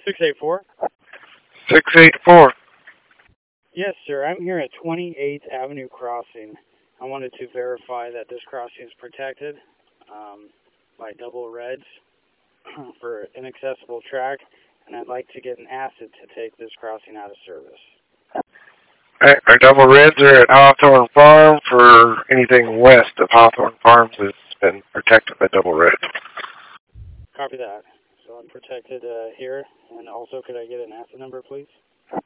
684? 684. Yes, sir. I'm here at 28th Avenue Crossing. I wanted to verify that this crossing is protected by double reds for inaccessible track, and I'd like to get an asset to take this crossing out of service. Our double reds are at Hawthorne Farm. For anything west of Hawthorne Farms has been protected by double reds. Copy that. So I'm protected here, and also could I get an asset number, please?